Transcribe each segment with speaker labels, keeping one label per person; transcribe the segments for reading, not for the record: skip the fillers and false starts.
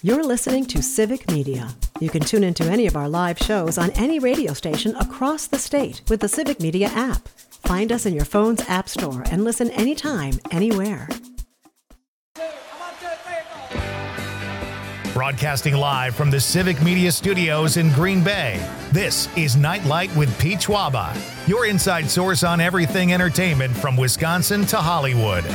Speaker 1: You're listening to Civic Media. You can tune into any of our live shows on any radio station across the state with the Civic Media app. Find us in your phone's app store and listen anytime, anywhere.
Speaker 2: Broadcasting live from the Civic Media Studios in Green Bay, this is Nightlight with Pete Schwaba, your inside source on everything entertainment from Wisconsin to Hollywood.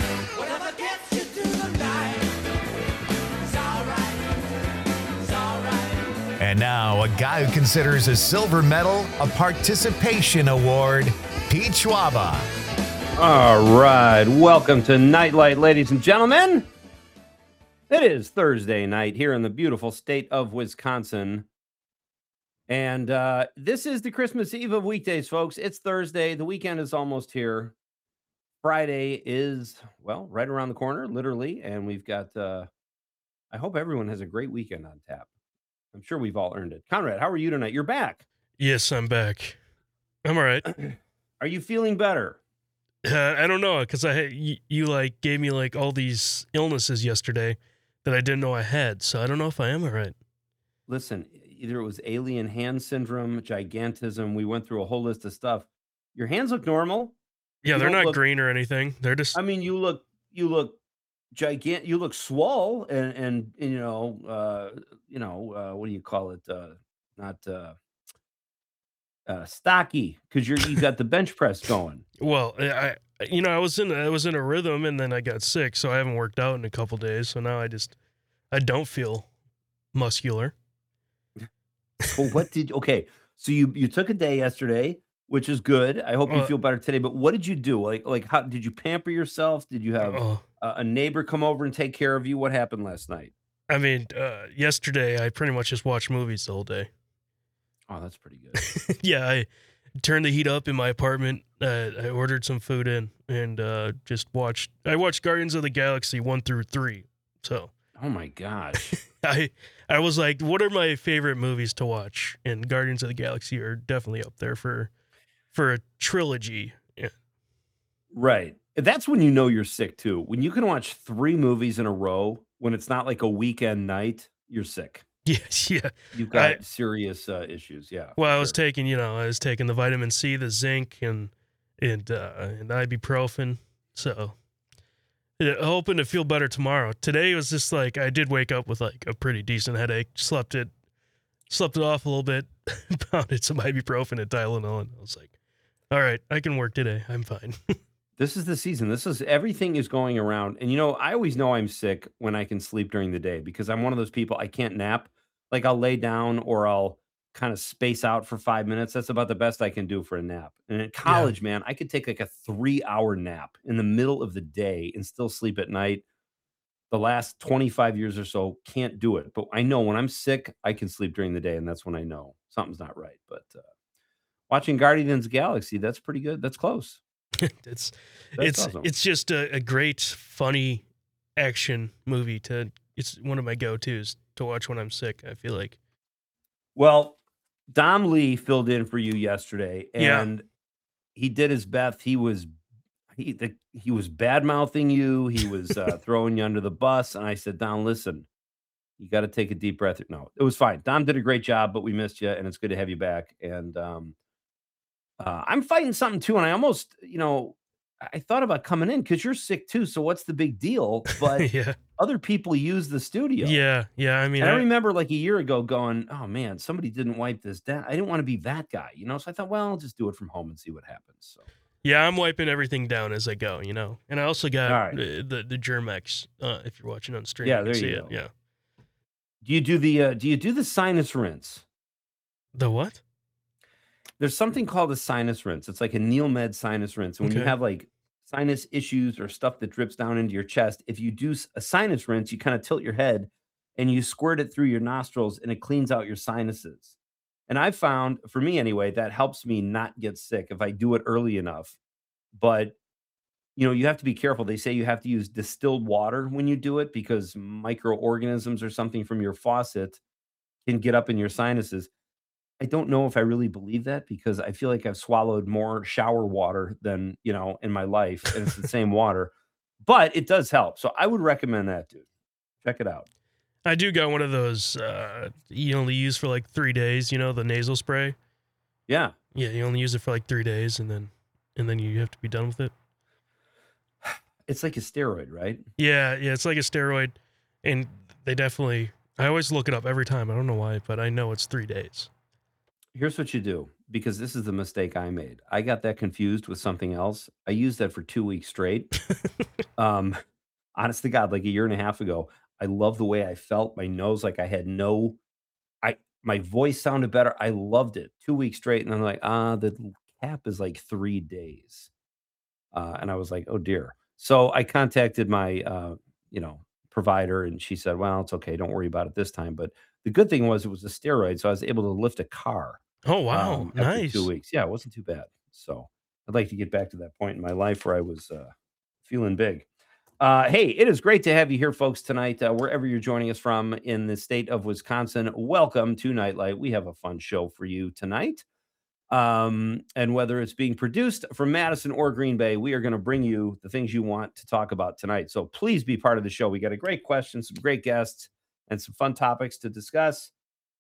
Speaker 2: And now, a guy who considers a silver medal a participation award, Pete Schwaba.
Speaker 3: All right, welcome to Nightlight, ladies and gentlemen. It is Thursday night here in the beautiful state of Wisconsin. And this is the Christmas Eve of weekdays, folks. It's Thursday. The weekend is almost here. Friday is, well, right around the corner, literally. And we've got, I hope everyone has a great weekend on tap. I'm sure we've all earned it. Conrad, how are you tonight? You're back.
Speaker 4: Yes, I'm back. I'm all right.
Speaker 3: Are you feeling better?
Speaker 4: I don't know, because you like gave me like all these illnesses yesterday that I didn't know I had, so I don't know if I am all right.
Speaker 3: Listen, either it was alien hand syndrome, gigantism. We went through a whole list of stuff. Your hands look normal.
Speaker 4: Yeah, they're not green or anything. They're just.
Speaker 3: I mean, you look gigantic. You look swole, and you know, what do you call it? Not stocky, because you got the bench press going.
Speaker 4: Well, I was in a rhythm, and then I got sick, so I haven't worked out in a couple days. So now I don't feel muscular.
Speaker 3: Well, so you took a day yesterday, which is good. I hope you feel better today. But what did you do? Like how did you pamper yourself? Did you have a neighbor come over and take care of you? What happened last night?
Speaker 4: I mean, yesterday I pretty much just watched movies the whole day.
Speaker 3: Oh, that's pretty good.
Speaker 4: Yeah, I turned the heat up in my apartment. I ordered some food in and just watched. I watched Guardians of the Galaxy 1 through 3. So.
Speaker 3: Oh my gosh.
Speaker 4: I was like, what are my favorite movies to watch? And Guardians of the Galaxy are definitely up there for a trilogy. Yeah.
Speaker 3: Right. That's when you know you're sick too. When you can watch 3 movies in a row when it's not like a weekend night, you're sick.
Speaker 4: Yes, yeah.
Speaker 3: You've got serious issues, yeah.
Speaker 4: Well, I was taking the vitamin C, the zinc, and ibuprofen. So, hoping to feel better tomorrow. Today was just like I did wake up with like a pretty decent headache. Slept it off a little bit. Pounded some ibuprofen and Tylenol, and I was like, all right, I can work today. I'm fine.
Speaker 3: This is the season. Everything is going around. And, I always know I'm sick when I can sleep during the day because I'm one of those people, I can't nap. Like I'll lay down or I'll kind of space out for 5 minutes. That's about the best I can do for a nap. And in college, man, I could take like a 3-hour nap in the middle of the day and still sleep at night. The last 25 years or so, can't do it. But I know when I'm sick, I can sleep during the day. And that's when I know something's not right. But watching Guardians of the Galaxy, that's pretty good. That's close.
Speaker 4: It's
Speaker 3: awesome.
Speaker 4: It's just a great, funny action movie it's one of my go-tos to watch when I'm sick, I feel like.
Speaker 3: Well, Dom Lee filled in for you yesterday, and he did his best. He was bad-mouthing you. He was throwing you under the bus, and I said, Dom, listen, you got to take a deep breath. No, it was fine. Dom did a great job, but we missed you, and it's good to have you back. And I'm fighting something too, and I almost, I thought about coming in because you're sick too. So what's the big deal? But other people use the studio.
Speaker 4: Yeah. I mean,
Speaker 3: and I remember like a year ago going, oh man, somebody didn't wipe this down. I didn't want to be that guy, So I thought, well, I'll just do it from home and see what happens. So
Speaker 4: yeah, I'm wiping everything down as I go, And I also got the Germex. If you're watching on stream,
Speaker 3: yeah, there you go.
Speaker 4: Yeah.
Speaker 3: Do you do the sinus rinse?
Speaker 4: The what?
Speaker 3: There's something called a sinus rinse. It's like a Neilmed sinus rinse. And when you have like sinus issues or stuff that drips down into your chest, if you do a sinus rinse, you kind of tilt your head and you squirt it through your nostrils and it cleans out your sinuses. And I found, for me anyway, that helps me not get sick if I do it early enough. But, you have to be careful. They say you have to use distilled water when you do it because microorganisms or something from your faucet can get up in your sinuses. I don't know if I really believe that because I feel like I've swallowed more shower water than, in my life. And it's the same water, but it does help. So I would recommend that, dude. Check it out.
Speaker 4: I do got one of those you only use for like 3 days, the nasal spray.
Speaker 3: Yeah.
Speaker 4: Yeah, you only use it for like 3 days and then you have to be done with it.
Speaker 3: It's like a steroid, right?
Speaker 4: Yeah, it's like a steroid, and I always look it up every time. I don't know why, but I know it's 3 days.
Speaker 3: Here's what you do, because this is the mistake I made. I got that confused with something else. I used that for 2 weeks straight. Honest to God, like a year and a half ago, I love the way I felt. My nose, like I had my voice sounded better. I loved it 2 weeks straight. And I'm like, the cap is like 3 days. And I was like, oh dear. So I contacted my, provider, and she said, well, it's okay. Don't worry about it this time. But the good thing was it was a steroid. So I was able to lift a car
Speaker 4: Oh, wow.
Speaker 3: after
Speaker 4: Nice.
Speaker 3: 2 weeks. Yeah, it wasn't too bad. So I'd like to get back to that point in my life where I was feeling big. Hey, it is great to have you here, folks, tonight, wherever you're joining us from in the state of Wisconsin. Welcome to Nightlight. We have a fun show for you tonight. And whether it's being produced from Madison or Green Bay, we are going to bring you the things you want to talk about tonight. So please be part of the show. We got a great question, some great guests, and some fun topics to discuss.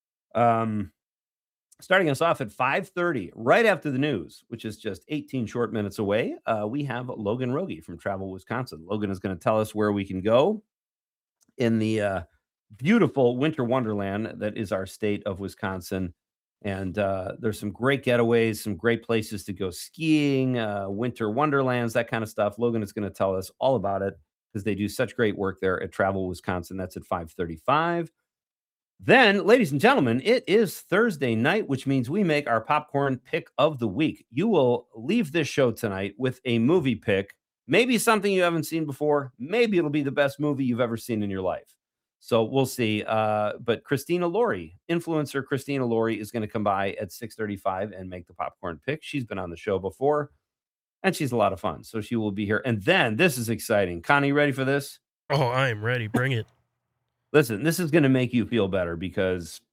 Speaker 3: Starting us off at 5:30, right after the news, which is just 18 short minutes away, we have Logan Rogie from Travel Wisconsin. Logan is going to tell us where we can go in the beautiful winter wonderland that is our state of Wisconsin. And there's some great getaways, some great places to go skiing, winter wonderlands, that kind of stuff. Logan is going to tell us all about it because they do such great work there at Travel Wisconsin. That's at 5:35. Then, ladies and gentlemen, it is Thursday night, which means we make our popcorn pick of the week. You will leave this show tonight with a movie pick, maybe something you haven't seen before. Maybe it'll be the best movie you've ever seen in your life. So we'll see. But Christina Laurie, influencer Christina Laurie, is going to come by at 6:35 and make the popcorn pick. She's been on the show before, and she's a lot of fun. So she will be here. And then this is exciting. Connie, ready for this?
Speaker 4: Oh, I am ready. Bring it.
Speaker 3: Listen, this is going to make you feel better because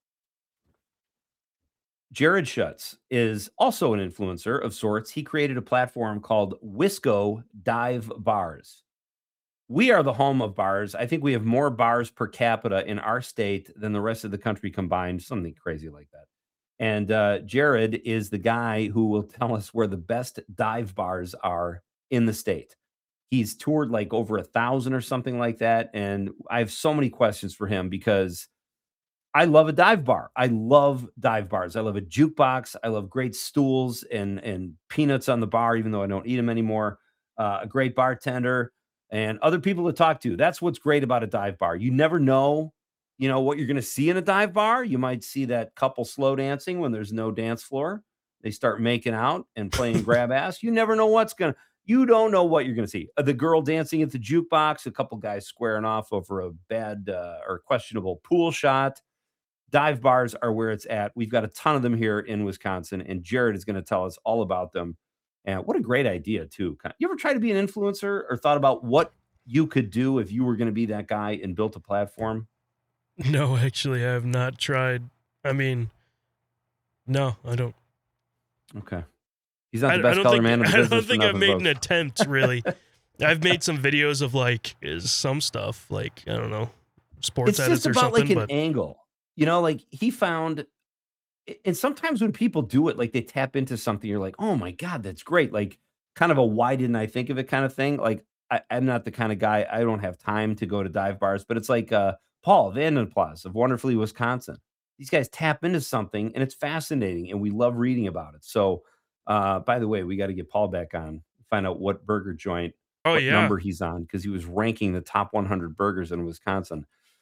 Speaker 3: Jared Schutz is also an influencer of sorts. He created a platform called Wisco Dive Bars. We are the home of bars. I think we have more bars per capita in our state than the rest of the country combined, something crazy like that. And Jared is the guy who will tell us where the best dive bars are in the state. He's toured like over 1,000 or something like that. And I have so many questions for him because I love a dive bar. I love dive bars. I love a jukebox. I love great stools and peanuts on the bar, even though I don't eat them anymore. A great bartender and other people to talk to. That's what's great about a dive bar. You never know, what you're going to see in a dive bar. You might see that couple slow dancing when there's no dance floor. They start making out and playing grab ass. You never know you don't know what you're going to see. The girl dancing at the jukebox, a couple guys squaring off over a bad or questionable pool shot. Dive bars are where it's at. We've got a ton of them here in Wisconsin, and Jared is going to tell us all about them. And what a great idea, too. You ever try to be an influencer or thought about what you could do if you were going to be that guy and built a platform?
Speaker 4: No, actually, I have not tried. I mean, no, I don't.
Speaker 3: Okay. He's not the best color man in the business.
Speaker 4: I don't think I've made an attempt, really. I've made some videos of, like, some stuff, like, I don't know, sports edits or something.
Speaker 3: It's just about, like, an angle. Like, he found... And sometimes when people do it, like they tap into something, you're like, oh my God, that's great. Like kind of a why didn't I think of it kind of thing. Like I'm not the kind of guy, I don't have time to go to dive bars, but it's like Paul Vandenplas of Wonderfully Wisconsin. These guys tap into something and it's fascinating and we love reading about it. So by the way, we got to get Paul back on, find out what burger joint, number he's on, because he was ranking the top 100 burgers in Wisconsin.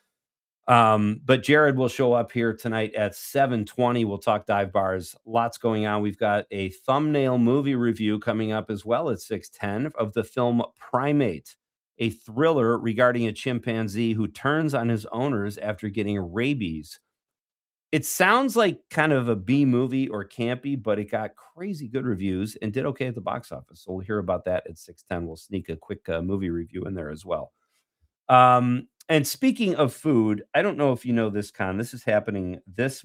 Speaker 3: But Jared will show up here tonight at 7:20. We'll talk dive bars. Lots going on. We've got a thumbnail movie review coming up as well at 6:10 of the film Primate, a thriller regarding a chimpanzee who turns on his owners after getting rabies. It sounds like kind of a B movie or campy, but it got crazy good reviews and did okay at the box office. So we'll hear about that at 6:10. We'll sneak a quick movie review in there as well. And speaking of food, I don't know if you know this, Con. This is happening this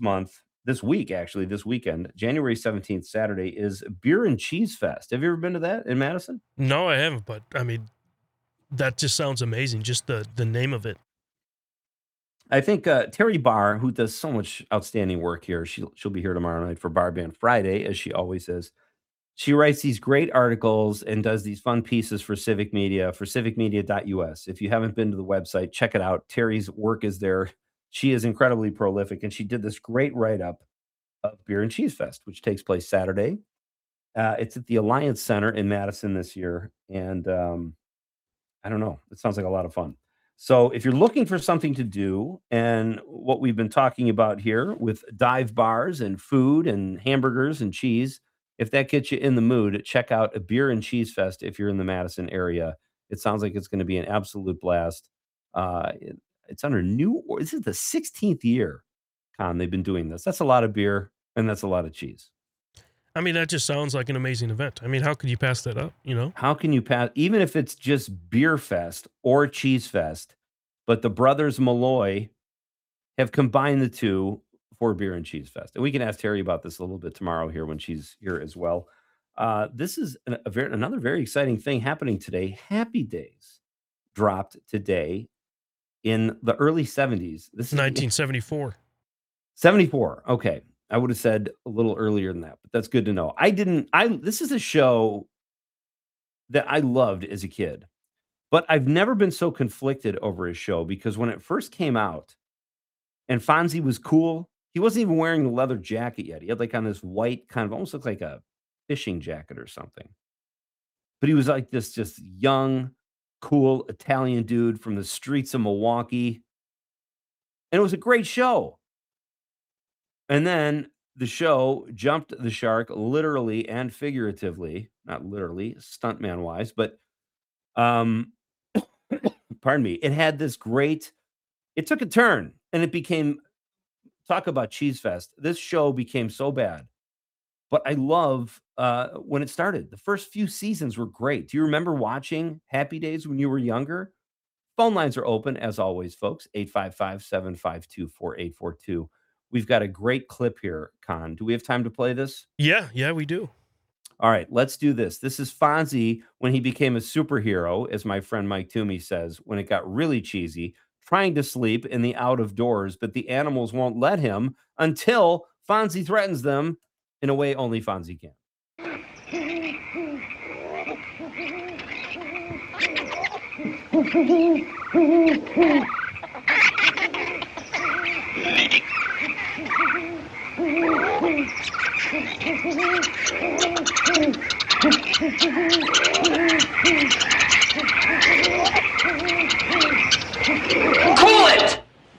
Speaker 3: weekend, January 17th, Saturday, is Beer and Cheese Fest. Have you ever been to that in Madison?
Speaker 4: No, I haven't, but I mean, that just sounds amazing. Just the name of it.
Speaker 3: I think Terry Barr, who does so much outstanding work here, she'll be here tomorrow night for Bar Band Friday, as she always is. She writes these great articles and does these fun pieces for Civic Media, for civicmedia.us. If you haven't been to the website, check it out. Terry's work is there. She is incredibly prolific, and she did this great write-up of Beer and Cheese Fest, which takes place Saturday. It's at the Alliance Center in Madison this year, and I don't know. It sounds like a lot of fun. So if you're looking for something to do, and what we've been talking about here with dive bars and food and hamburgers and cheese, if that gets you in the mood, check out a Beer and Cheese Fest if you're in the Madison area. It sounds like it's going to be an absolute blast. It's under this is the 16th year, Con, they've been doing this. That's a lot of beer, and that's a lot of cheese.
Speaker 4: I mean, that just sounds like an amazing event. I mean, how could you pass that up, you know?
Speaker 3: How can you pass, even if it's just Beer Fest or Cheese Fest, but the brothers Malloy have combined the two for Beer and Cheese Fest. And we can ask Terry about this a little bit tomorrow here when she's here as well. This is another very exciting thing happening today. Happy Days dropped today in the early 70s. This is
Speaker 4: 1974.
Speaker 3: 74. Okay. I would have said a little earlier than that, but that's good to know. This is a show that I loved as a kid, but I've never been so conflicted over a show because when it first came out and Fonzie was cool, he wasn't even wearing the leather jacket yet. He had like on this white kind of almost looked like a fishing jacket or something, but he was like this just young, cool Italian dude from the streets of Milwaukee. And it was a great show. And then the show jumped the shark literally and figuratively, not literally, stuntman wise, but pardon me. It had this it took a turn and it became, talk about Cheese Fest. This show became so bad, but I love when it started. The first few seasons were great. Do you remember watching Happy Days when you were younger? Phone lines are open as always, folks. 855-752-4842. We've got a great clip here, Con. Do we have time to play this?
Speaker 4: Yeah, we do.
Speaker 3: All right, let's do this. This is Fonzie when he became a superhero, as my friend Mike Toomey says, when it got really cheesy, trying to sleep in the out of doors, but the animals won't let him until Fonzie threatens them in a way only Fonzie can.
Speaker 5: Cool it!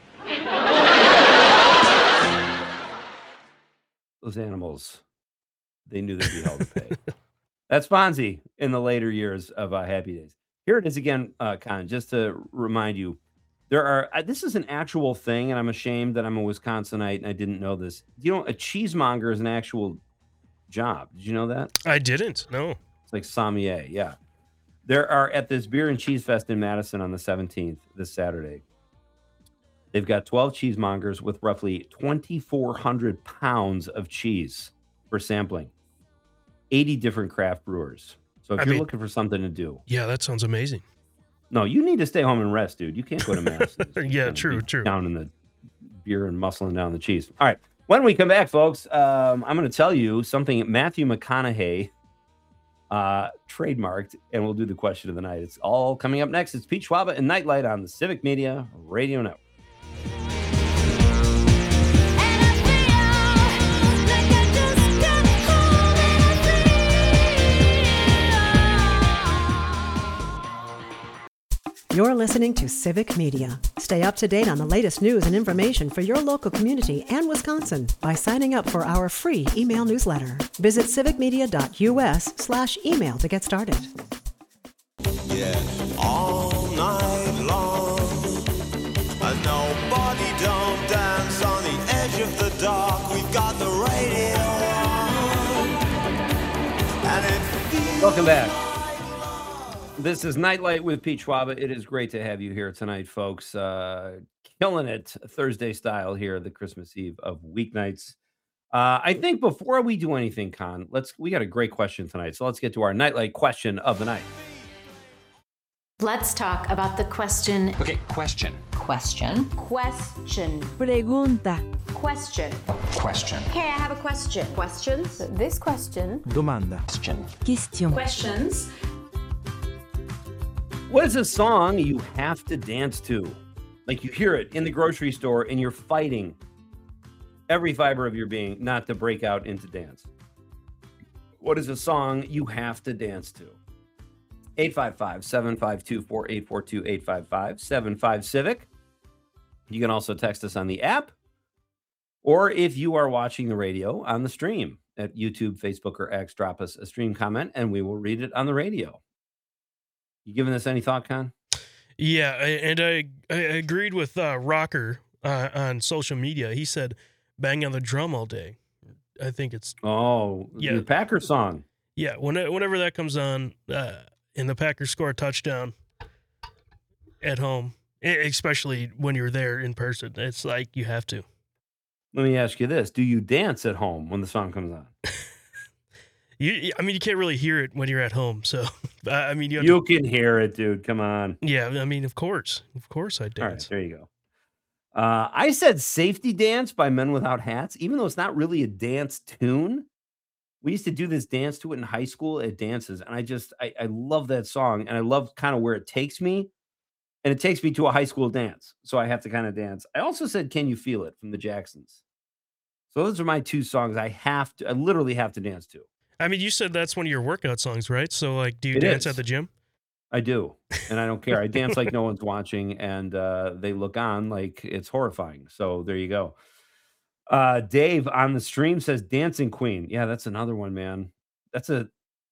Speaker 3: Those animals, they knew they'd be held to pay. That's Fonzie in the later years of Happy Days. Here it is again, Con, just to remind you. This is an actual thing, and I'm ashamed that I'm a Wisconsinite and I didn't know this. You know, a cheesemonger is an actual job. Did you know that?
Speaker 4: I didn't. No.
Speaker 3: It's like sommelier. Yeah. There are at this Beer and Cheese Fest in Madison on the 17th, this Saturday. They've got 12 cheesemongers with roughly 2,400 pounds of cheese for sampling. 80 different craft brewers. So if you're looking for something to do.
Speaker 4: Yeah, that sounds amazing.
Speaker 3: No, you need to stay home and rest, dude. You can't go to Mass.
Speaker 4: Yeah, true.
Speaker 3: Down in the beer and muscling down the cheese. All right. When we come back, folks, I'm going to tell you something Matthew McConaughey trademarked, and we'll do the question of the night. It's all coming up next. It's Pete Schwaba and Nightlight on the Civic Media Radio Network.
Speaker 1: You're listening to Civic Media. Stay up to date on the latest news and information for your local community and Wisconsin by signing up for our free email newsletter. Visit civicmedia.us/email to get started.
Speaker 6: Yeah, all night long. Nobody don't dance on the edge of the dark. We've got the radio on. And it feels
Speaker 3: Welcome back. This is Nightlight with Pete Schwaba. It is great to have you here tonight, folks. Killing it Thursday style here, the Christmas Eve of weeknights. I think before we do anything, Con, we got a great question tonight. So let's get to our Nightlight question of the night.
Speaker 7: Let's talk about the question.
Speaker 5: Okay, question. Question.
Speaker 7: Question.
Speaker 8: Pregunta.
Speaker 7: Question.
Speaker 9: Question.
Speaker 7: Hey, I have a question. Questions? This question.
Speaker 9: Domanda.
Speaker 8: Question.
Speaker 7: Questions.
Speaker 3: What is a song you have to dance to? Like you hear it in the grocery store and you're fighting every fiber of your being not to break out into dance. What is a song you have to dance to? 855-752-4842, 855-75-CIVIC. You can also text us on the app, or if you are watching the radio, on the stream at YouTube, Facebook, or X, drop us a stream comment and we will read it on the radio. You giving this any thought, Con?
Speaker 4: Yeah, I agreed with Rocker on social media. He said, bang on the drum all day. I think it's...
Speaker 3: The Packer song.
Speaker 4: Yeah, whenever that comes on and the Packers score a touchdown at home, especially when you're there in person, it's like you have to.
Speaker 3: Let me ask you this. Do you dance at home when the song comes on?
Speaker 4: You can't really hear it when you're at home. So,
Speaker 3: you can hear it, dude. Come on.
Speaker 4: Yeah, of course I dance.
Speaker 3: All right, there you go. I said Safety Dance by Men Without Hats, even though it's not really a dance tune. We used to do this dance to it in high school at dances, and I love that song, and I love kind of where it takes me, and it takes me to a high school dance, so I have to kind of dance. I also said Can You Feel It from the Jacksons. So those are my two songs I literally have to dance to.
Speaker 4: You said that's one of your workout songs, right? So, like, do you dance at the gym?
Speaker 3: I do, and I don't care. I dance like no one's watching, and they look on like it's horrifying. So there you go. Dave on the stream says Dancing Queen. Yeah, that's another one, man. That's a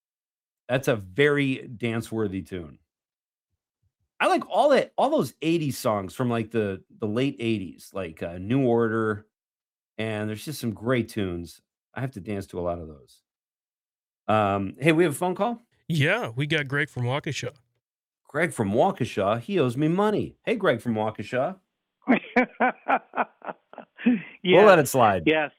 Speaker 3: very dance-worthy tune. I like all those 80s songs from like the late 80s, like New Order, and there's just some great tunes. I have to dance to a lot of those. Hey, we have a phone call?
Speaker 4: Yeah, we got Greg from Waukesha.
Speaker 3: Greg from Waukesha, he owes me money. Hey, Greg from Waukesha. We'll let it slide.
Speaker 10: Yes.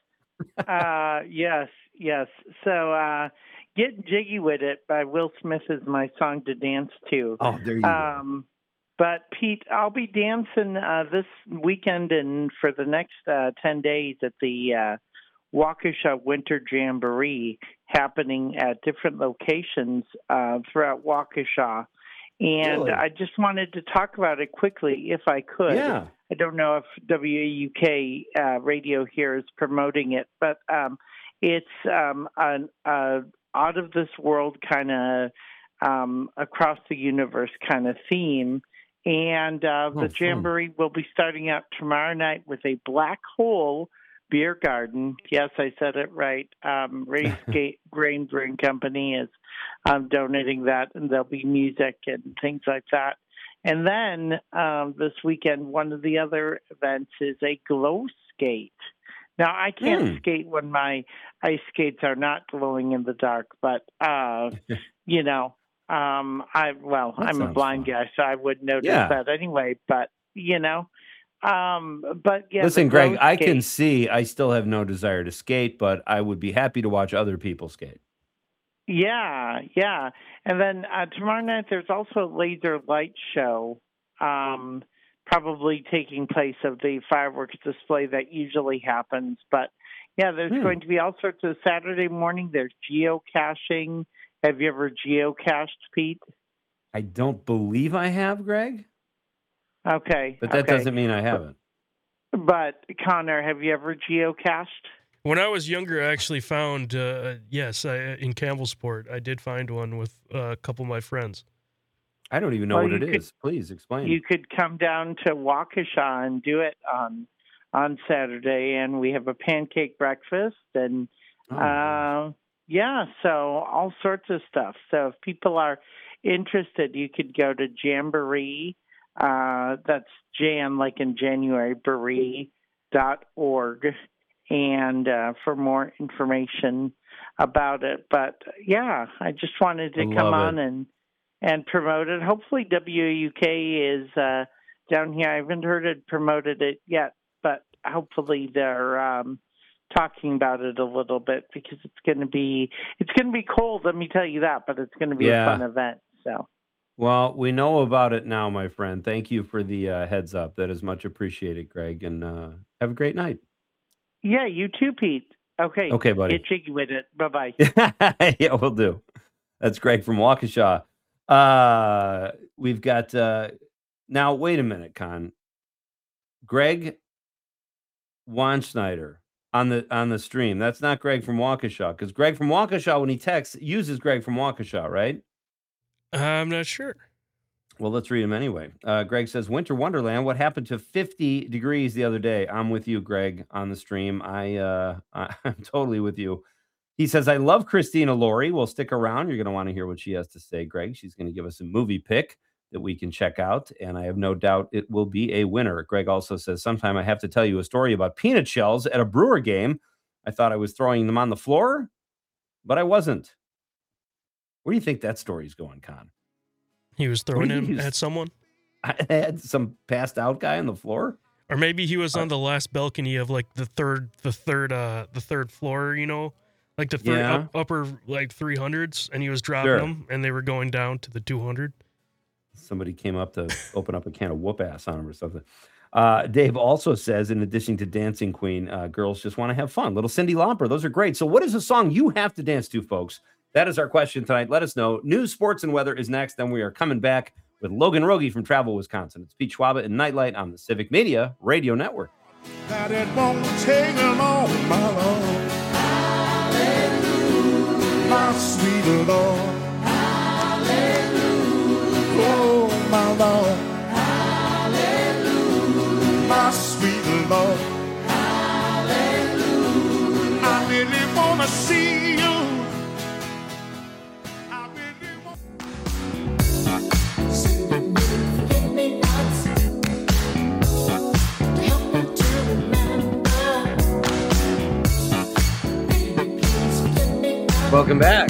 Speaker 10: Yes. So, Get Jiggy With It by Will Smith is my song to dance to.
Speaker 3: Oh, there you go.
Speaker 10: But, Pete, I'll be dancing this weekend and for the next 10 days at the Waukesha Winter Jamboree happening at different locations throughout Waukesha. And
Speaker 3: Really?
Speaker 10: I just wanted to talk about it quickly, if I could.
Speaker 3: Yeah.
Speaker 10: I don't know if WAUK radio here is promoting it, but it's an out of this world kind of across the universe kind of theme. And the Jamboree will be starting out tomorrow night with a Black Hole Beer Garden. Yes, I said it right. Ray's Grain Brewing Company is donating that, and there'll be music and things like that. And then this weekend, one of the other events is a glow skate. Now, I can't skate when my ice skates are not glowing in the dark, but, I'm a blind guy, so I wouldn't notice that anyway, but, but yeah.
Speaker 3: Listen, Greg, I can see I still have no desire to skate, but I would be happy to watch other people skate.
Speaker 10: Yeah. And then tomorrow night there's also a laser light show, probably taking place of the fireworks display that usually happens. But yeah, there's going to be all sorts of Saturday morning. There's geocaching. Have you ever geocached, Pete?
Speaker 3: I don't believe I have, Greg.
Speaker 10: Okay.
Speaker 3: But that doesn't mean I haven't.
Speaker 10: But Connor, have you ever geocached?
Speaker 4: When I was younger, I actually found, in Campbellsport, I did find one with a couple of my friends.
Speaker 3: I don't even know what it is. Please explain.
Speaker 10: You could come down to Waukesha and do it on Saturday, and we have a pancake breakfast, and so all sorts of stuff. So if people are interested, you could go to Jamboree. That's Jan, like in January, Boree.org. And for more information about it. But yeah, I just wanted to come on and promote it. Hopefully WUK is down here. I haven't heard it promoted it yet, but hopefully they're talking about it a little bit because it's going to be cold. Let me tell you that, but it's going to be a fun event. So
Speaker 3: Well, we know about it now, my friend. Thank you for the heads up. That is much appreciated, Greg. And have a great night.
Speaker 10: Yeah, you too, Pete. Okay.
Speaker 3: Okay, buddy.
Speaker 10: Get jiggy with it. Bye-bye.
Speaker 3: Yeah, we'll do. That's Greg from Waukesha. We've got now. Wait a minute, Con. Greg Wanschneider on the stream. That's not Greg from Waukesha, because Greg from Waukesha, when he texts, uses Greg from Waukesha, right?
Speaker 4: I'm not sure.
Speaker 3: Well, let's read him anyway. Greg says, Winter Wonderland, what happened to 50 degrees the other day? I'm with you, Greg, on the stream. I'm totally with you. He says, I love Christina Laurie. We'll stick around. You're going to want to hear what she has to say, Greg. She's going to give us a movie pick that we can check out, and I have no doubt it will be a winner. Greg also says, sometime I have to tell you a story about peanut shells at a Brewer game. I thought I was throwing them on the floor, but I wasn't. Where do you think that story's going, Con?
Speaker 4: He was throwing him at someone?
Speaker 3: I had some passed out guy on the floor?
Speaker 4: Or maybe he was on the last balcony of like the third floor, you know? Like the third upper like 300s, and he was dropping them, and they were going down to the 200.
Speaker 3: Somebody came up to open up a can of whoop ass on him or something. Dave also says, in addition to Dancing Queen, girls just want to have fun. Little Cyndi Lauper, those are great. So what is a song you have to dance to, folks? That is our question tonight. Let us know. News, sports, and weather is next. Then we are coming back with Logan Rogie from Travel, Wisconsin. It's Pete Schwaba and Nightlight on the Civic Media Radio Network.
Speaker 6: That it won't take long, my Lord. Hallelujah. My sweet Lord. Hallelujah. Oh, my Lord. Hallelujah. My sweet Lord. Hallelujah. I really want to see you. I really want
Speaker 3: Welcome back.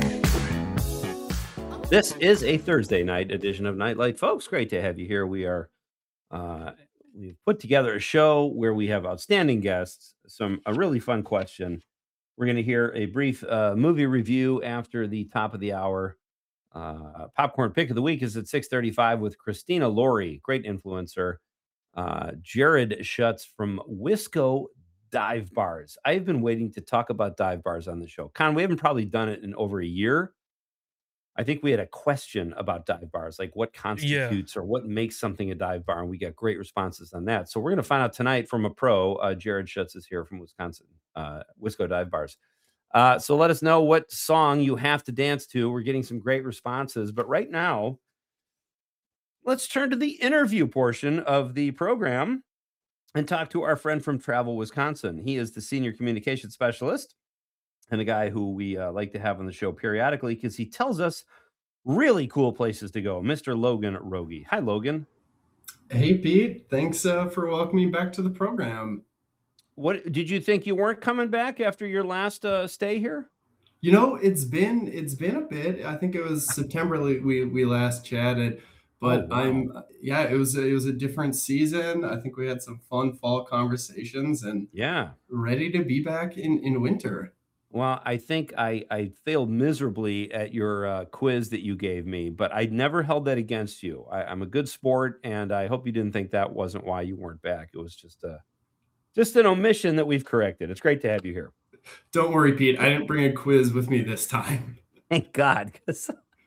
Speaker 3: This is a Thursday night edition of Nightlight, folks. Great to have you here. We are we've put together a show where we have outstanding guests, a really fun question. We're going to hear a brief movie review after the top of the hour. Popcorn pick of the week is at 6:35 with Christina Laurie, great influencer. Jared Schutz from Wisco Dive Bars. I've been waiting to talk about dive bars on the show. Con, we haven't probably done it in over a year. I think we had a question about dive bars, like what constitutes or what makes something a dive bar, and we got great responses on that. So we're going to find out tonight from a pro. Jared Schutz is here from Wisconsin, Wisco Dive Bars. So let us know what song you have to dance to. We're getting some great responses, but right now, let's turn to the interview portion of the program and talk to our friend from Travel, Wisconsin. He is the senior communications specialist and a guy who we like to have on the show periodically because he tells us really cool places to go. Mr. Logan Rogie. Hi, Logan.
Speaker 5: Hey, Pete. Thanks for welcoming me back to the program.
Speaker 3: What did you think you weren't coming back after your last stay here?
Speaker 5: You know, it's been a bit. I think it was September we last chatted. But it was a different season. I think we had some fun fall conversations and ready to be back in winter.
Speaker 3: Well, I think I failed miserably at your quiz that you gave me, but I never held that against you. I'm a good sport, and I hope you didn't think that wasn't why you weren't back. It was just an omission that we've corrected. It's great to have you here.
Speaker 5: Don't worry, Pete. I didn't bring a quiz with me this time.
Speaker 3: Thank God, because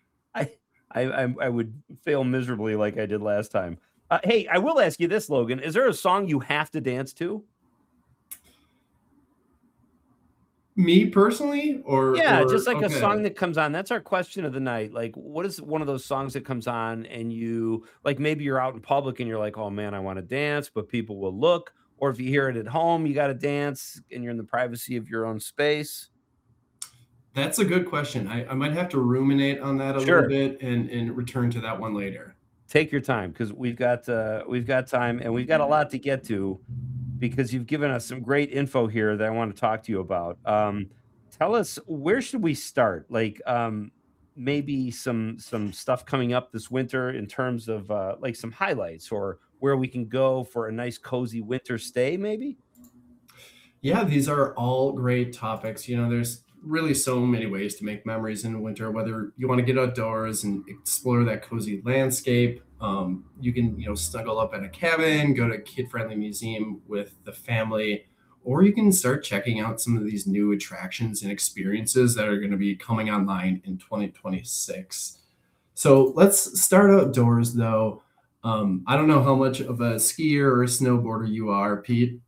Speaker 3: I would fail miserably like I did last time. Hey, I will ask you this, Logan. Is there a song you have to dance to?
Speaker 5: Me personally?
Speaker 3: Just like a song that comes on. That's our question of the night. Like, what is one of those songs that comes on and you, like maybe you're out in public and you're like, oh man, I want to dance, but people will look. Or if you hear it at home, you got to dance and you're in the privacy of your own space.
Speaker 5: That's a good question. I might have to ruminate on that a little bit and return to that one later.
Speaker 3: Take your time because we've got time and we've got a lot to get to because you've given us some great info here that I want to talk to you about. Tell us, where should we start? Like maybe some stuff coming up this winter in terms of like some highlights or where we can go for a nice cozy winter stay maybe?
Speaker 5: Yeah, these are all great topics. You know, there's really so many ways to make memories in winter, whether you want to get outdoors and explore that cozy landscape. You can, snuggle up at a cabin, go to a kid-friendly museum with the family, or you can start checking out some of these new attractions and experiences that are going to be coming online in 2026. So let's start outdoors, though. I don't know how much of a skier or a snowboarder you are, Pete.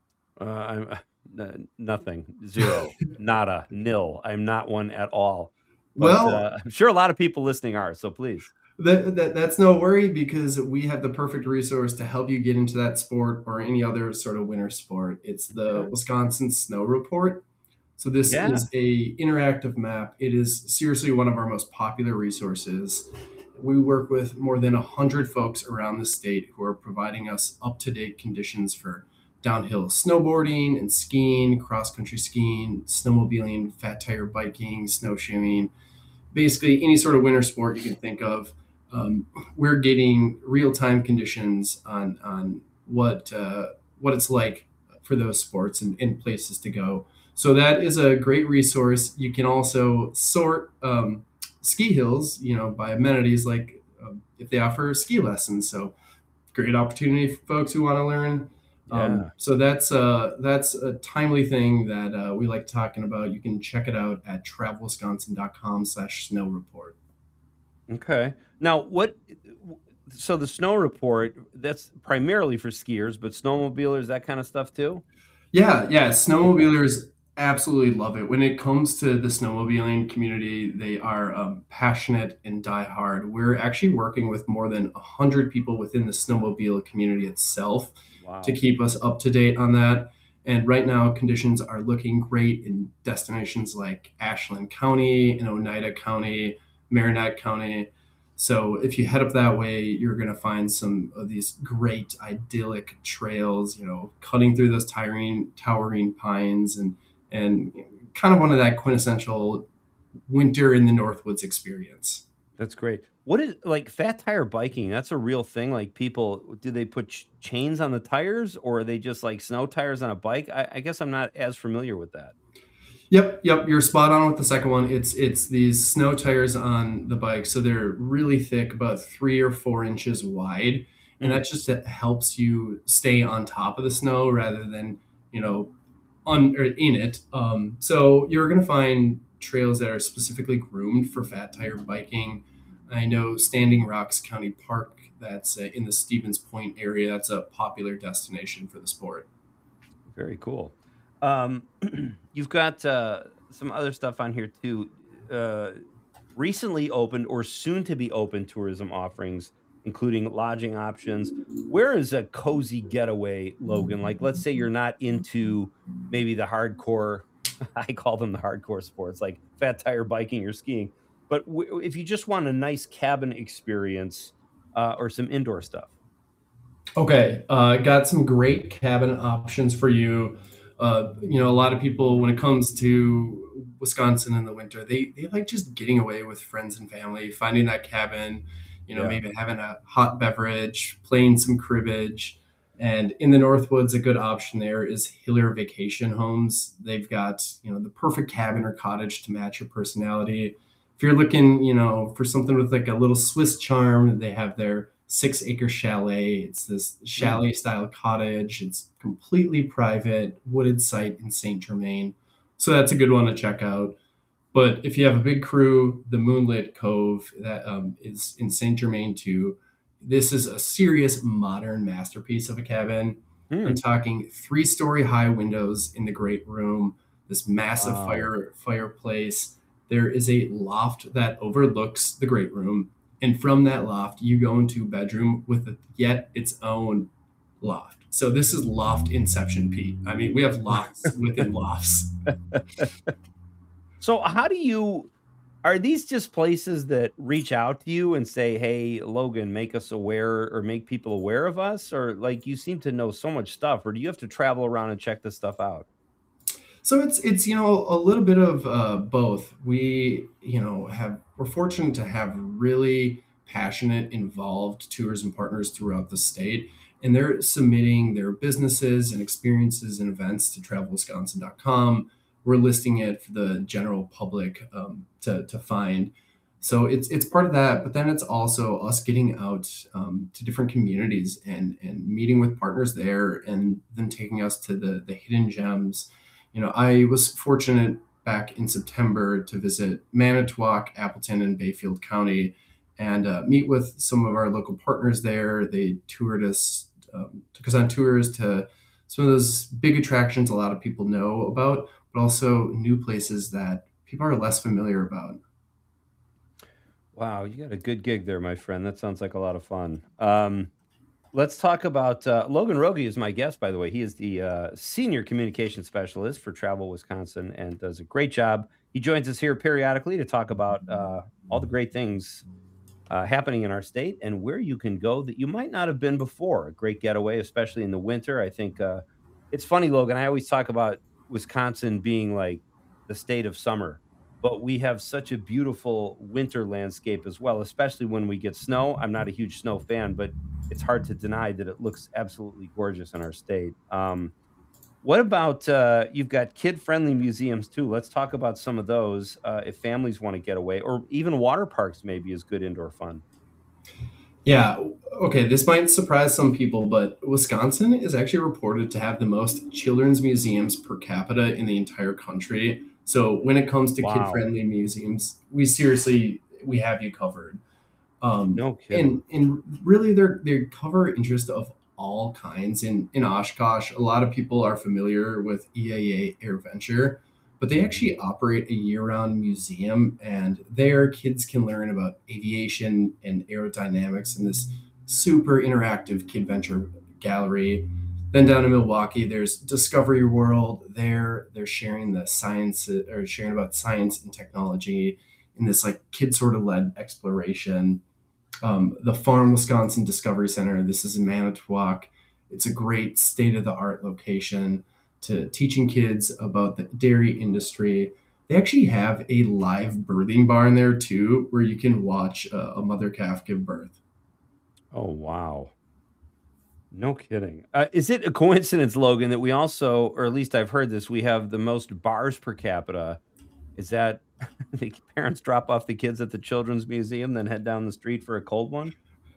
Speaker 3: I'm nothing, zero, nada, nil. I'm not one at all. But, I'm sure a lot of people listening are. So please.
Speaker 5: That's no worry, because we have the perfect resource to help you get into that sport or any other sort of winter sport. It's the Wisconsin Snow Report. So this is a interactive map. It is seriously one of our most popular resources. We work with more than 100 folks around the state who are providing us up-to-date conditions for downhill snowboarding and skiing, cross-country skiing, snowmobiling, fat tire biking, snowshoeing, basically any sort of winter sport you can think of. We're getting real-time conditions on what it's like for those sports and places to go. So that is a great resource. You can also sort ski hills, by amenities, like if they offer ski lessons. So great opportunity for folks who want to learn. So that's a timely thing that we like talking about. You can check it out at travelwisconsin.com/snow report.
Speaker 3: Okay. Now, so the snow report, that's primarily for skiers, but snowmobilers, that kind of stuff too?
Speaker 5: Yeah. Snowmobilers absolutely love it. When it comes to the snowmobiling community, they are passionate and diehard. We're actually working with more than 100 people within the snowmobile community itself to keep us up to date on that. And right now, conditions are looking great in destinations like Ashland County and Oneida County, Marinette County. So if you head up that way, you're going to find some of these great idyllic trails, cutting through those towering pines and kind of one of that quintessential winter in the Northwoods experience.
Speaker 3: That's great. What is like fat tire biking? That's a real thing. Like people, do they put chains on the tires, or are they just like snow tires on a bike? I guess I'm not as familiar with that.
Speaker 5: Yep. You're spot on with the second one. It's these snow tires on the bike. So they're really thick, about 3 or 4 inches wide. And that just helps you stay on top of the snow rather than, in it. So you're going to find trails that are specifically groomed for fat tire biking. I know Standing Rocks County Park, that's in the Stevens Point area. That's a popular destination for the sport.
Speaker 3: Very cool. You've got some other stuff on here too. Recently opened or soon to be open tourism offerings, including lodging options. Where is a cozy getaway, Logan? Like, let's say you're not into maybe the hardcore, I call them the hardcore sports, like fat tire biking or skiing. But if you just want a nice cabin experience or some indoor stuff.
Speaker 5: Okay. Got some great cabin options for you. A lot of people, when it comes to Wisconsin in the winter, they like just getting away with friends and family, finding that cabin, maybe having a hot beverage, playing some cribbage. And in the Northwoods, a good option there is Hiller Vacation Homes. They've got, the perfect cabin or cottage to match your personality. If you're looking, for something with like a little Swiss charm, they have their 6-acre chalet. It's this chalet style cottage. It's completely private, wooded site in St. Germain. So that's a good one to check out. But if you have a big crew, the Moonlit Cove that is in St. Germain too. This is a serious modern masterpiece of a cabin. I'm talking 3-story high windows in the great room, this massive fireplace. There is a loft that overlooks the great room. And from that loft, you go into a bedroom with yet its own loft. So this is loft inception, Pete. I mean, we have lofts within lofts.
Speaker 3: So are these just places that reach out to you and say, hey, Logan, make us aware or make people aware of us? Or like, you seem to know so much stuff, or do you have to travel around and check this stuff out?
Speaker 5: So it's a little bit of both. We're fortunate to have really passionate, involved tourism partners throughout the state, and they're submitting their businesses and experiences and events to travelwisconsin.com. we're listing it for the general public to find. So it's part of that, but then it's also us getting out to different communities and meeting with partners there, and then taking us to the hidden gems. I was fortunate back in September to visit Manitowoc, Appleton, and Bayfield County, and meet with some of our local partners there. They toured us, took us on tours to some of those big attractions a lot of people know about, but also new places that people are less familiar about.
Speaker 3: Wow, you got a good gig there, my friend. That sounds like a lot of fun. Let's talk about Logan Rogie is my guest, by the way. He is the senior communication specialist for Travel Wisconsin and does a great job. He joins us here periodically to talk about all the great things happening in our state and where you can go that you might not have been before. A great getaway, especially in the winter. I think it's funny, Logan. I always talk about Wisconsin being like the state of summer, but we have such a beautiful winter landscape as well, especially when we get snow. I'm not a huge snow fan, but it's hard to deny that it looks absolutely gorgeous in our state. What about you've got kid-friendly museums too? Let's talk about some of those if families want to get away, or even water parks maybe is good indoor fun.
Speaker 5: Yeah. Okay. This might surprise some people, but Wisconsin is actually reported to have the most children's museums per capita in the entire country. So when it comes to kid-friendly museums, we have you covered.
Speaker 3: No kidding.
Speaker 5: And really, they cover interest of all kinds. In Oshkosh, a lot of people are familiar with EAA AirVenture, but they actually operate a year-round museum, and there kids can learn about aviation and aerodynamics in this super interactive KidVenture gallery. Then down in Milwaukee, there's Discovery World. They're sharing the science, or sharing about science and technology in this like kid sort of led exploration. The Farm Wisconsin Discovery Center. This is in Manitowoc. It's a great state-of-the-art location to teaching kids about the dairy industry. They actually have a live birthing barn there too, where you can watch a mother calf give birth.
Speaker 3: Oh, wow. No kidding. Is it a coincidence, Logan, that we also, or at least I've heard this, we have the most bars per capita? Is that the parents drop off the kids at the Children's Museum, then head down the street for a cold one?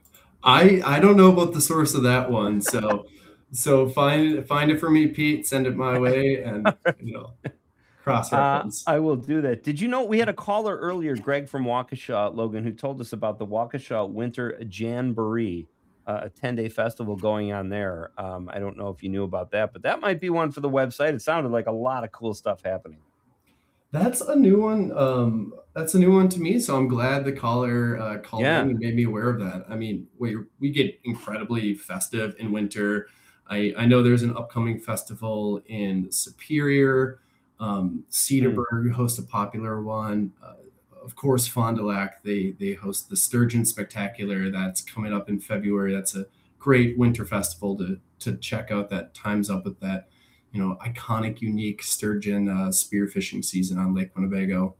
Speaker 5: I don't know about the source of that one. So find it for me, Pete. Send it my way, and cross reference.
Speaker 3: I will do that. Did you know we had a caller earlier, Greg from Waukesha, Logan, who told us about the Waukesha Winter Jamboree, a 10-day festival going on there. I don't know if you knew about that, but that might be one for the website. It sounded like a lot of cool stuff happening.
Speaker 5: That's a new one. That's a new one to me. So I'm glad the caller called in and made me aware of that. I mean, we get incredibly festive in winter. I know there's an upcoming festival in Superior. Cedarburg hosts a popular one. Of course, Fond du Lac, they host the Sturgeon Spectacular. That's coming up in February. That's a great winter festival to check out. That times up with that, iconic, unique sturgeon spearfishing season on Lake Winnebago.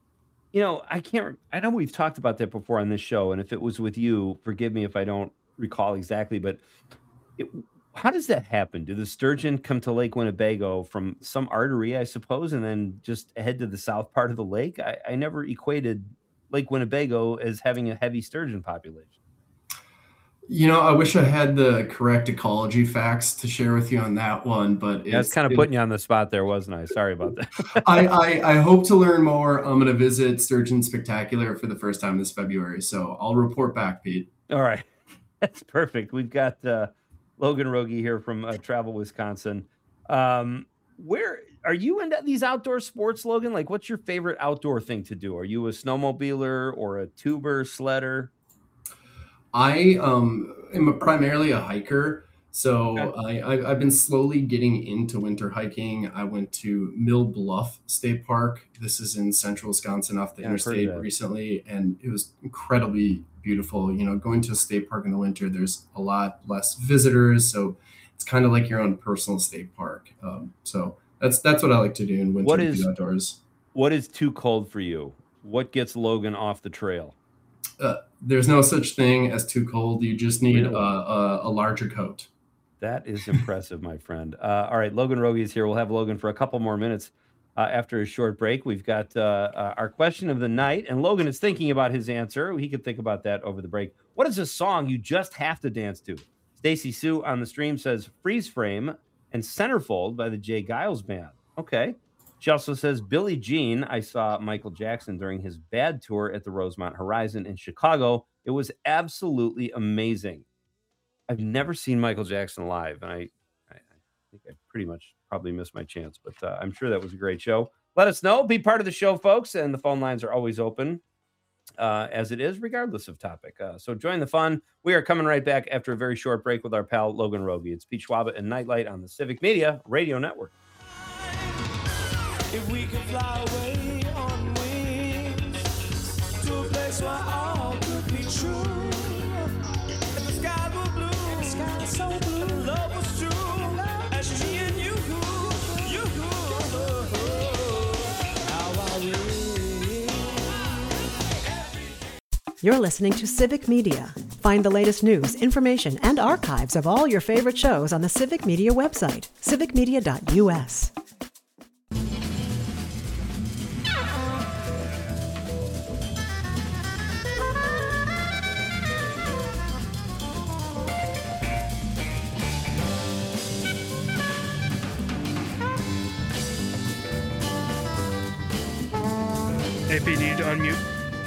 Speaker 3: I know we've talked about that before on this show, and if it was with you, forgive me if I don't recall exactly, but how does that happen? Do the sturgeon come to Lake Winnebago from some artery, I suppose, and then just head to the south part of the lake? I never equated Lake Winnebago as having a heavy sturgeon population.
Speaker 5: I wish I had the correct ecology facts to share with you on that one, but
Speaker 3: that's kind of putting you on the spot there, wasn't I? Sorry about that.
Speaker 5: I hope to learn more. I'm going to visit Sturgeon Spectacular for the first time this February, so I'll report back, Pete.
Speaker 3: All right. That's perfect. We've got Logan Rogie here from Travel Wisconsin. Where are you into these outdoor sports, Logan? Like, what's your favorite outdoor thing to do? Are you a snowmobiler or a tuber, sledder?
Speaker 5: I am primarily a hiker, so I've been slowly getting into winter hiking. I went to Mill Bluff State Park. This is in central Wisconsin off the interstate recently, and it was incredibly beautiful. Going to a state park in the winter, there's a lot less visitors, so it's kind of like your own personal state park. So that's what I like to do in winter, the outdoors.
Speaker 3: What is too cold for you? What gets Logan off the trail?
Speaker 5: There's no such thing as too cold. You just need a larger coat.
Speaker 3: That is impressive, my friend. All right, Logan Rogie is here. We'll have Logan for a couple more minutes. after a short break. We've got our question of the night, and Logan is thinking about his answer. He could think about that over the break. What is a song you just have to dance to? Stacy Sue on the stream says Freeze Frame and Centerfold by the Jay Giles Band. Okay. She also says Billie Jean. I saw Michael Jackson during his Bad tour at the Rosemont Horizon in Chicago. It was absolutely amazing. I've never seen Michael Jackson live, and I think I pretty much probably missed my chance, but I'm sure that was a great show. Let us know. Be part of the show, folks, and the phone lines are always open, as it is, regardless of topic. So join the fun. We are coming right back after a very short break with our pal Logan Rogie. It's Pete Schwaba and Nightlight on the Civic Media Radio Network.
Speaker 6: If we could fly away on wings to a place where all could be true, and the sky was blue, and the sky so blue, and the love was true, as me and you, how I wish.
Speaker 1: You're listening to Civic Media. Find the latest news, information, and archives of all your favorite shows on the Civic Media website, civicmedia.us.
Speaker 4: Hey, Pete, need to unmute.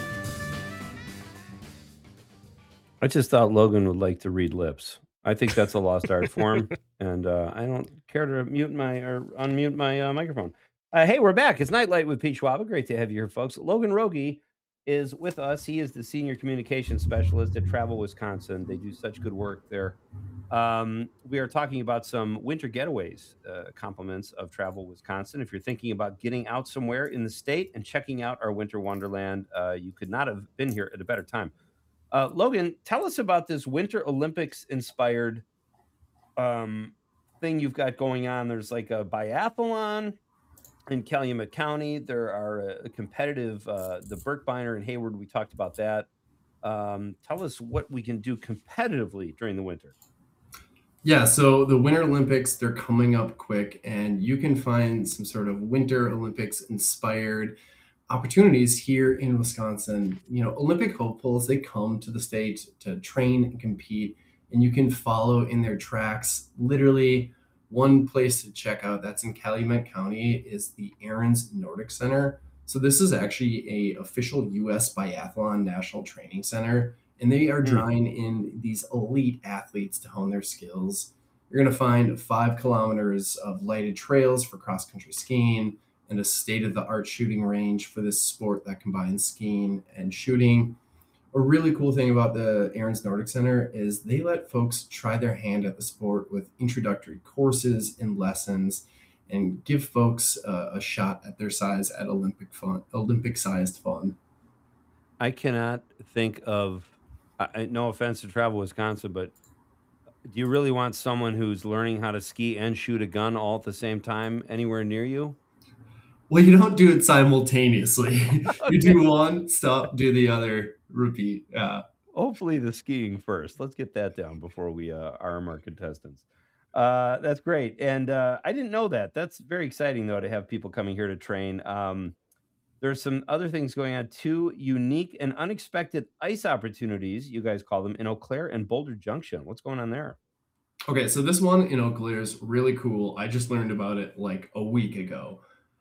Speaker 3: I just thought Logan would like to read lips. I think that's a lost art form, and I don't care to unmute my microphone. Hey, we're back. It's Nightlight with Pete Schwaba. Great to have you here, folks. Logan Rogie is with us. He is the senior communications specialist at Travel Wisconsin. They do such good work there. We are talking about some winter getaways, compliments of Travel Wisconsin. If you're thinking about getting out somewhere in the state and checking out our winter wonderland, you could not have been here at a better time. Logan, tell us about this Winter Olympics inspired thing you've got going on. There's like a biathlon in Calumet County. There are a competitive, the Birkbeiner in Hayward. We talked about that. Tell us what we can do competitively during the winter.
Speaker 5: Yeah, so the Winter Olympics, they're coming up quick, and you can find some sort of Winter Olympics inspired opportunities here in Wisconsin. You know, Olympic hopefuls, they come to the state to train and compete, and you can follow in their tracks. Literally, one place to check out that's in Calumet County is the Ahrens Nordic Center. So this is actually a official U.S. Biathlon National Training Center, and they are drawing in these elite athletes to hone their skills. You're going to find 5 kilometers of lighted trails for cross-country skiing and a state-of-the-art shooting range for this sport that combines skiing and shooting. A really cool thing about the Ahrens Nordic Center is they let folks try their hand at the sport with introductory courses and lessons, and give folks a shot at their size at Olympic-sized fun.
Speaker 3: I cannot think of, no offense to Travel Wisconsin, but do you really want someone who's learning how to ski and shoot a gun all at the same time anywhere near you?
Speaker 5: Well, you don't do it simultaneously. You do one, stop, do the other, repeat.
Speaker 3: Hopefully the skiing first. Let's get that down before we arm our contestants. That's great. And I didn't know that. That's very exciting, though, to have people coming here to train. There's some other things going on, 2 unique and unexpected ice opportunities, you guys call them, in Eau Claire and Boulder Junction. What's going on there?
Speaker 5: Okay, so this one in Eau Claire is really cool. I just learned about it like a week ago.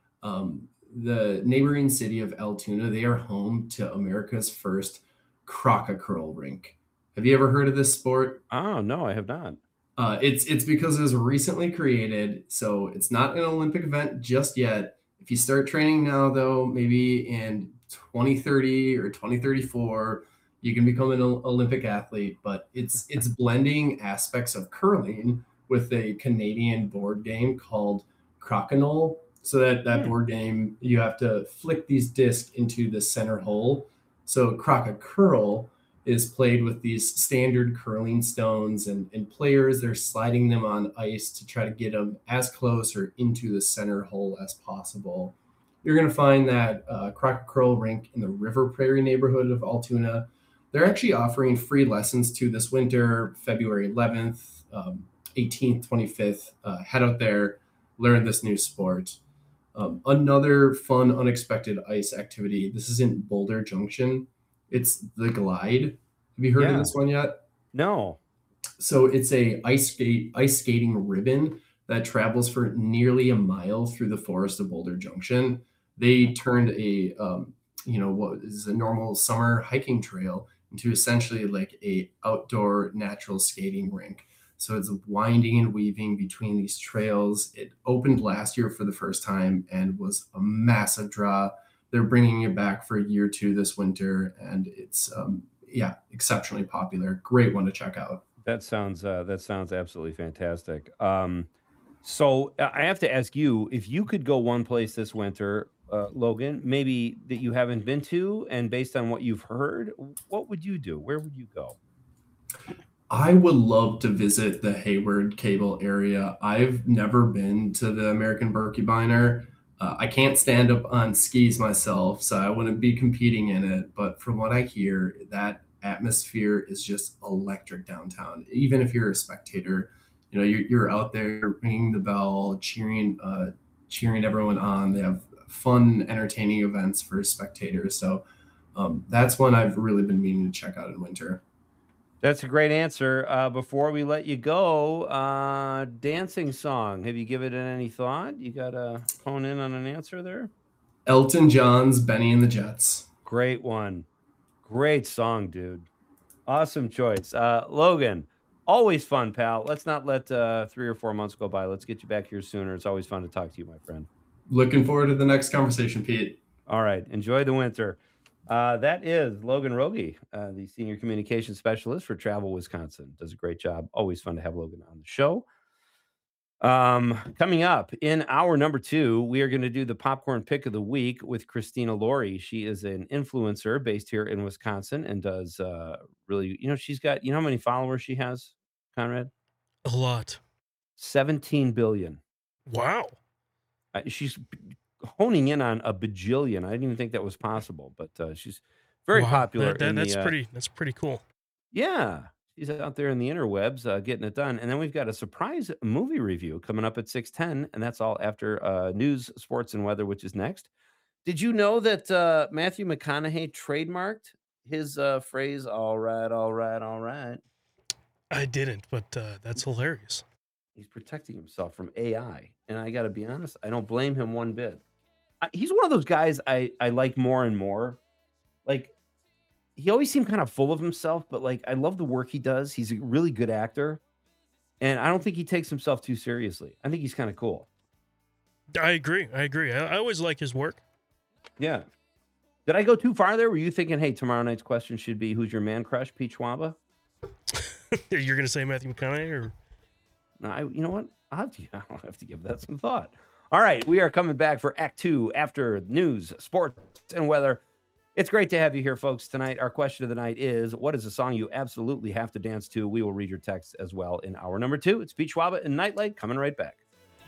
Speaker 5: The neighboring city of Altoona, they are home to America's first Croc-A-Curl rink. Have you ever heard of this sport?
Speaker 3: Oh, no, I have not.
Speaker 5: It's because it was recently created, so it's not an Olympic event just yet. If you start training now, though, maybe in 2030 or 2034, you can become an Olympic athlete. But it's blending aspects of curling with a Canadian board game called Crokinole. So that board game, you have to flick these discs into the center hole. So Croc-A-Curl is played with these standard curling stones, and players, they're sliding them on ice to try to get them as close or into the center hole as possible. You're going to find that Croc-A-Curl rink in the River Prairie neighborhood of Altoona. They're actually offering free lessons to this winter, February 11th, 18th, 25th. Head out there, learn this new sport. Another fun, unexpected ice activity. This is in Boulder Junction. It's the Glide. Have you heard of this one yet?
Speaker 3: No.
Speaker 5: So it's a ice skating ribbon that travels for nearly a mile through the forest of Boulder Junction. They turned a what is a normal summer hiking trail into essentially like a outdoor natural skating rink. So it's winding and weaving between these trails. It opened last year for the first time and was a massive draw. They're bringing it back for year 2 this winter, and it's exceptionally popular. Great one to check out.
Speaker 3: That sounds absolutely fantastic. So I have to ask you, if you could go one place this winter, Logan, maybe that you haven't been to, and based on what you've heard, what would you do? Where would you go?
Speaker 5: I would love to visit the Hayward Cable area. I've never been to the American Birkebeiner. I can't stand up on skis myself, so I wouldn't be competing in it. But from what I hear, that atmosphere is just electric downtown. Even if you're a spectator, you're out there ringing the bell, cheering everyone on. They have fun, entertaining events for spectators. So that's one I've really been meaning to check out in winter.
Speaker 3: That's a great answer. Before we let you go, dancing song. Have you given it any thought? You got to hone in on an answer there?
Speaker 5: Elton John's Benny and the Jets.
Speaker 3: Great one. Great song, dude. Awesome choice. Logan, always fun, pal. Let's not let 3 or 4 months go by. Let's get you back here sooner. It's always fun to talk to you, my friend.
Speaker 5: Looking forward to the next conversation, Pete.
Speaker 3: All right. Enjoy the winter. That is Logan Rogie, the Senior Communications Specialist for Travel Wisconsin. Does a great job. Always fun to have Logan on the show. Coming up in hour number 2, we are going to do the popcorn pick of the week with Christina Laurie. She is an influencer based here in Wisconsin and does really, she's got, how many followers she has, Conrad?
Speaker 4: A lot.
Speaker 3: 17 billion.
Speaker 4: Wow.
Speaker 3: She's honing in on a bajillion. I didn't even think that was possible, but she's very popular.
Speaker 4: That's pretty cool.
Speaker 3: Yeah. She's out there in the interwebs getting it done. And then we've got a surprise movie review coming up at 6:10, and that's all after news, sports, and weather, which is next. Did you know that Matthew McConaughey trademarked his phrase, all right, all right, all right?
Speaker 4: I didn't, but that's hilarious.
Speaker 3: He's protecting himself from AI. And I got to be honest, I don't blame him one bit. He's one of those guys I like more and more. Like, he always seemed kind of full of himself, but like, I love the work he does. He's a really good actor. And I don't think he takes himself too seriously. I think he's kind of cool.
Speaker 4: I agree. I always like his work.
Speaker 3: Yeah. Did I go too far there? Were you thinking, hey, tomorrow night's question should be, who's your man crush, Pete Schwaba?
Speaker 4: You're going to say Matthew McConaughey? Or?
Speaker 3: No, you know what? I'll have to give that some thought. All right, we are coming back for Act 2 after news, sports, and weather. It's great to have you here, folks, tonight. Our question of the night is, what is a song you absolutely have to dance to? We will read your texts as well in hour number 2. It's Pete Schwaba and Nightlight coming right back.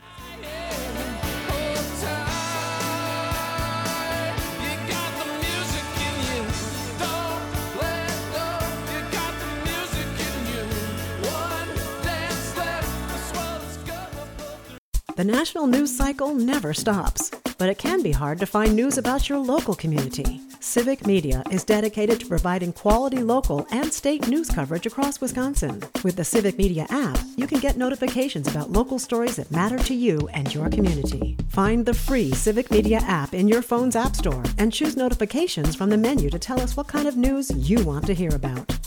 Speaker 1: The national news cycle never stops, but it can be hard to find news about your local community. Civic Media is dedicated to providing quality local and state news coverage across Wisconsin. With the Civic Media app, you can get notifications about local stories that matter to you and your community. Find the free Civic Media app in your phone's app store and choose notifications from the menu to tell us what kind of news you want to hear about.